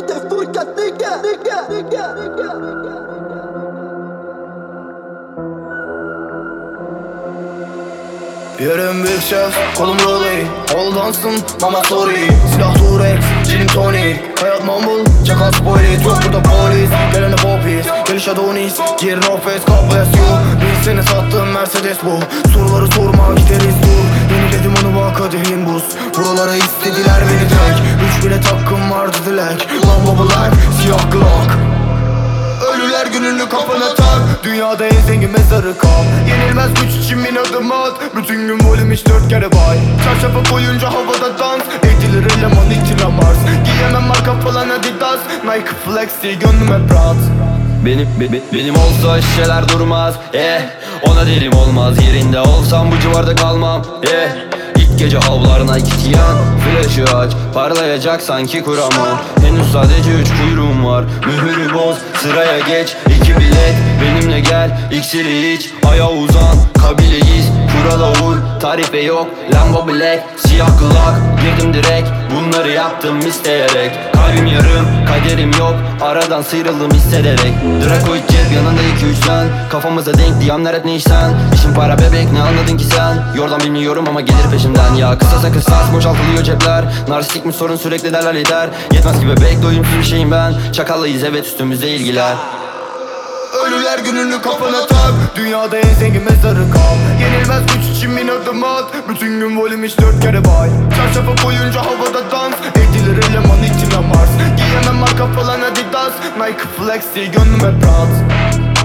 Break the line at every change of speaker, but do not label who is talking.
Tefturka nigga.
Yerim büyük şef, kolum roley. Oldansın, mama sorry. Silah Turex, gin tonic. Hayat mumble, çakal spoiler. Yok burada polis, gelene popis. Geliş Adonis, gir no face, God bless you. Biz seni sattım, Mercedes bu. Soruları sorma, gideriz dur. Yeniledim onu bak kadehin buz. Buralara istediler beni tek. 3 bilet hakkım vardı dilek. Lambo black, siyah Glock. Ölüler gününü kafana tak. Dünyada en zengin mezarı kal. Yenilmez güç için bin adım at. Bütün gün volüm hiç 4 kere bay. Çarşafa koyunca havada dans. Edilir eleman itilamaz. Giyemem marka falan Adidas. Nike flex değil gönlüm hep rahat.
Benim olsa şişeler durmaz. Ona derim olmaz. Yerinde olsam bu civarda kalmam. İlk gece avlarına gitiyan. Flaşı aç, parlayacak sanki kuramam. Henüz sadece 3 kuyruğum var. Mühürü boz, sıraya geç. 2 bilet, benimle gel. İksiri iç, aya uzan. Kabileyiz, kurala uy. Tarife yok, Lambo black. Siyah Glock, girdim direkt. Bunları yaptım isteyerek. Kalbim yarım, kaderim yok. Aradan sıyrıldım hissederek. Dracoid cep, yanında 2-3 sen. Kafamıza denk diyanlar hep ne işten. İşin para bebek, ne anladın ki sen? Yordan bilmiyorum ama gelir peşimden. Ya kısasa kısas, boşaltılıyor cepler. Narsistik mi sorun sürekli derler lider. Yetmez ki bebek, doyumsuz bir şeyim ben. Çakallıyız evet, üstümüzde ilgiler.
Ölüler gününü kafana tak. Dünyada en zengin mezarı kal. Yenilmez güç için bin adım at. Bütün gün volüm hiç 4 kere bay. Çarşafa koyunca havada dans. Edilir eleman itilamaz. Giyemem marka falan Adidas. Nike flex değil gönlüm hep rahat.